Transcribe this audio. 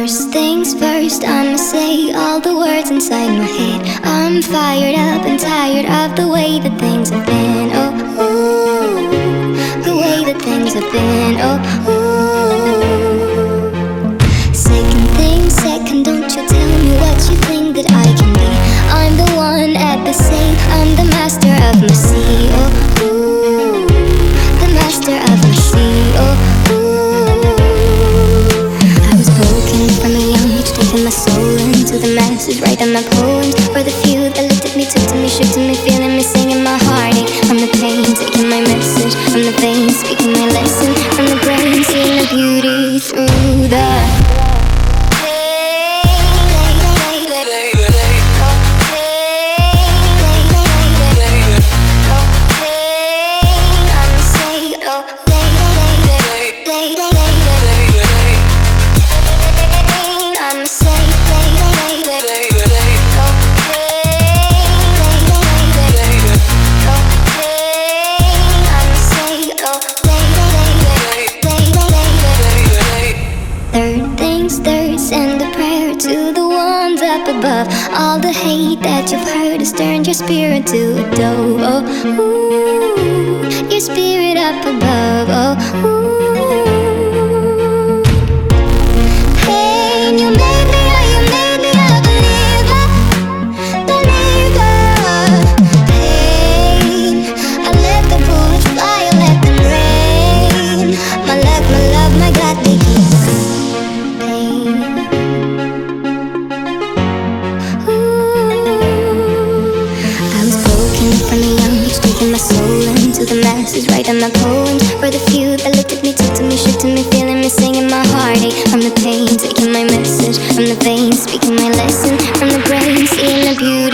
First things first, I'ma say all the words inside my head. I'm fired up and tired of the way that things have been. Oh, ooh, the way that things have been. Oh, ooh. Second thing second, don't you tell me what you think that I can be. I'm the one at the sea, I'm the master of my sea. Oh, ooh, the master of my sea. Oh, taking my soul into the masses, writing my poems for the few that looked at me, took to me, shook to me, feeling me, singing my heartache from the pain, taking my message from the veins, speaking my lesson from the brain, seeing the beauty through the send a prayer to the ones up above. All the hate that you've heard has turned your spirit to a dove. Oh, ooh, your spirit up above. Oh, ooh. Hey, you made me, oh, you made me a believer, believer. Pain, I let the bullets fly, I let them rain. My luck, my love, my God, they keep taking my soul into the masses, writing my poems for the few that looked at me, took to me, shook to me, feeling me, singing my heartache from the pain, taking my message from the veins, speaking my lesson from the brain, seeing the beauty.